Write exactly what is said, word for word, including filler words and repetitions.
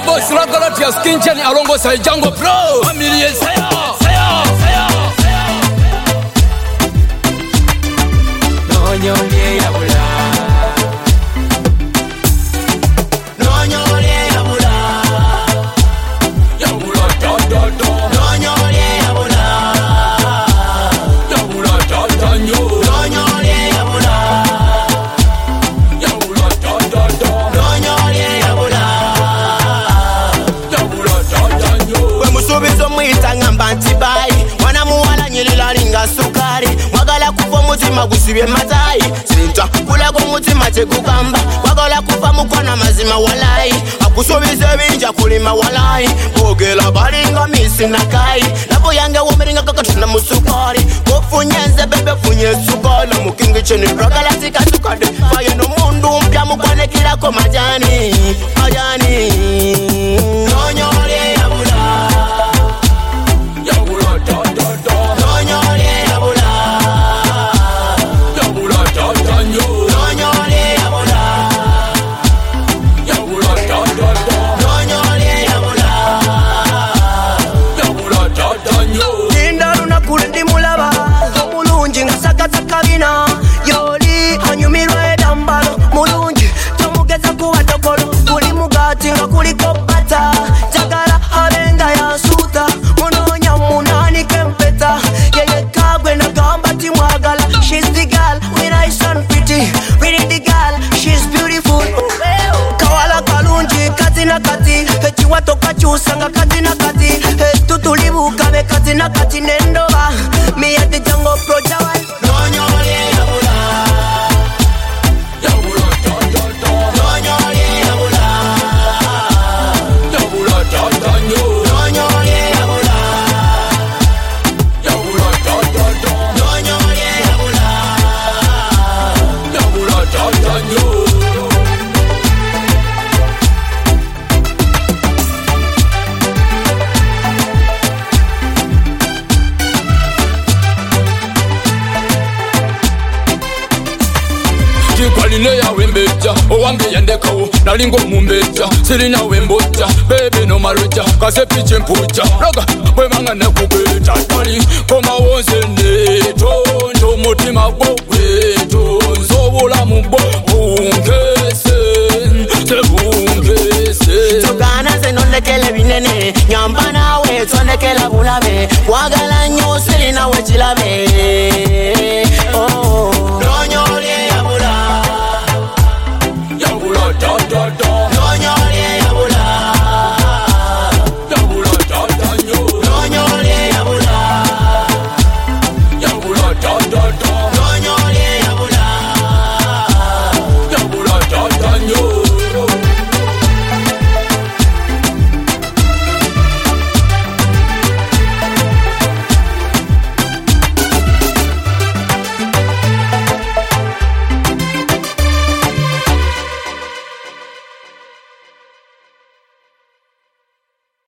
boss Ragalatia Skin Chen alongosa Django Pro family saya saya saya no nyonye ya bula no nyonye ya bula ya bula da da da no nyonye ya bula ya bula da da nyo no nyonye ya bula ya bula da da da no nyonye ya bula ya bula da da nyo we musubizo mwita ngamba ntibai mwana muwala nyilila linga sukari mwagala kufa mutima gusibye matai sinta kula ko mutima tekugamba mwagala kufa mukwana mazima walai akusubize binja kulima walai bogela balinga misi nakai nabo yange womeringa kakatuna musukari kofunyenze bebe funye sukala mukingi cheni ragala tikasukade faye no mundu mpya mukwane kila ko majani majani no nyore ya bula ya bula da da da no nyore ya bula ya bula da da nyo no nyore ya bula ya bula da da da no nyore ya bula ya bula da da nyo ninda luna kulendi mulaba mulungi ngasakata kabina yoli hanyumirwe dambalo mulungi tomugeza kuwa tokolo kuli mugati nga kuliko bata jagala halenga ya suta munonya munani kempeta yeye kagwe na gamba timwagala she's the girl when I sound pretty really the girl she's beautiful kawala kalungi kati na kati echiwa toka chusanga kati na kati tutulibu kabe kati na kati nendoba me at the Django Pro jawal no nyore ya bula ya bula da da da no nyore ya bula ya bula da da nyo no nyore ya bula ya bula da da da no nyore ya bula ya bula da da nyo Kwaline ya wembeja owange yandekawo nalingo mumbeja sirina wemboja baby no maruja kase piche mpuja roga bwemanga nekubeta tali koma wonse neto ndo mutima gwe tonze